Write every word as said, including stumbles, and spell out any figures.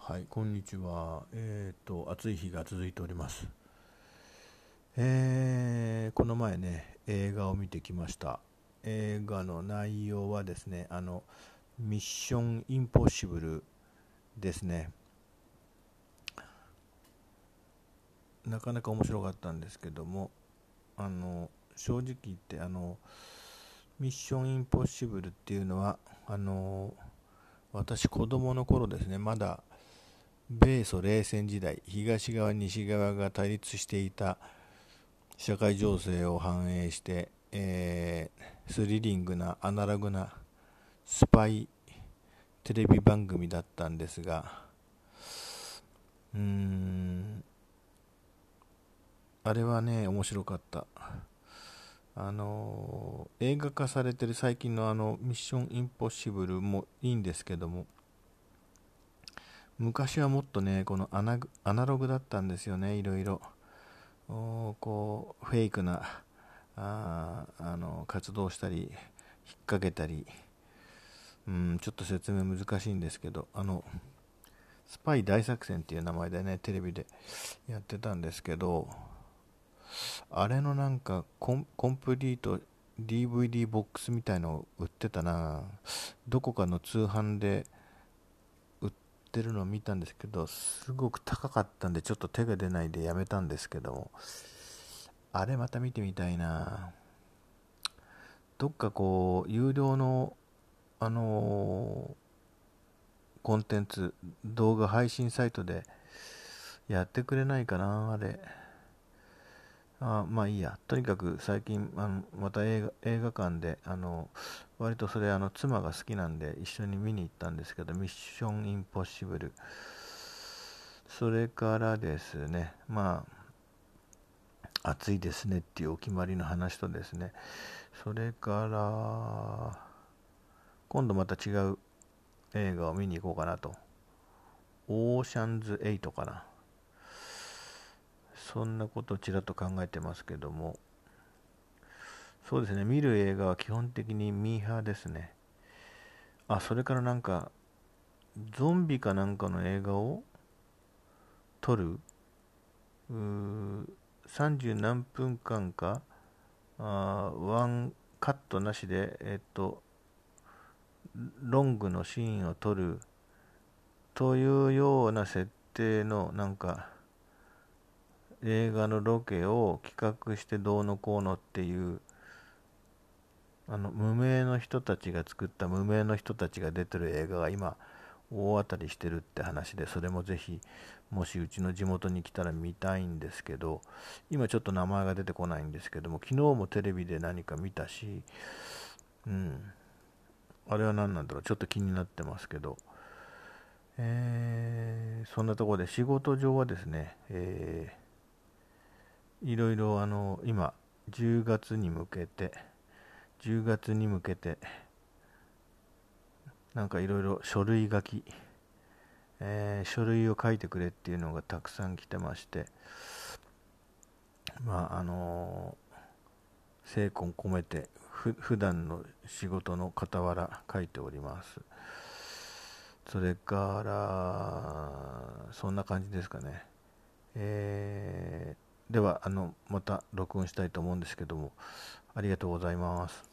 はい、こんにちは。えっと、暑い日が続いております。えーこの前ね、映画を見てきました。映画の内容はですね、あの、ミッションインポッシブルですね。なかなか面白かったんですけども、あの、正直言って、あの、ミッションインポッシブルっていうのは、あの、私子供の頃ですね、まだ米ソ冷戦時代、東側、西側が対立していた社会情勢を反映して、えースリリングなアナログなスパイテレビ番組だったんですが、うーん、あれはね、面白かった。あのー映画化されてる最近のあの、ミッションインポッシブルもいいんですけども、昔はもっとね、このアナグアナログだったんですよね、いろいろ。おこう、フェイクな、あーあの、活動したり、引っ掛けたり、うん、ちょっと説明難しいんですけど、あの、スパイ大作戦っていう名前でね、テレビでやってたんですけど、あれのなんかコン、コンプリート ディーブイディー ボックスみたいのを売ってたな。どこかの通販で売ってるのを見たんですけど、すごく高かったんで、ちょっと手が出ないでやめたんですけども、あれまた見てみたいな。どっかこう、有料の、あのーコンテンツ、動画配信サイトでやってくれないかな、あれ。あ、まあいいや。とにかく最近、あの、また映画、映画館で、あの、割とそれ、あの、妻が好きなんで一緒に見に行ったんですけど、ミッションインポッシブル。それからですね、まあ、暑いですねっていうお決まりの話とですね、それから、今度また違う映画を見に行こうかなと。オーシャンズエイトかな。そんなことをちらっと考えてますけども、そうですね、見る映画は基本的にミーハーですね。あ、それからなんか、ゾンビかなんかの映画を撮る、うーさんじゅう何分間か、あーワンカットなしで、えっと、ロングのシーンを撮るというような設定のなんか映画のロケを企画してどうのこうのっていう、あの無名の人たちが作った無名の人たちが出てる映画が今大当たりしてるって話で、それもぜひもしうちの地元に来たら見たいんですけど、今ちょっと名前が出てこないんですけども、昨日もテレビで何か見たし、うん、あれは何なんだろう、ちょっと気になってますけど、えーそんなところで仕事上はですね、えーいろいろあの今じゅうがつに向けてじゅうがつに向けてなんかいろいろ書類書き、えー書類を書いてくれっていうのがたくさん来てまして、まああのー精魂込めてふ普段の仕事の傍ら書いております。それからそんな感じですかね。えーではあのまた録音したいと思うんですけども、ありがとうございます。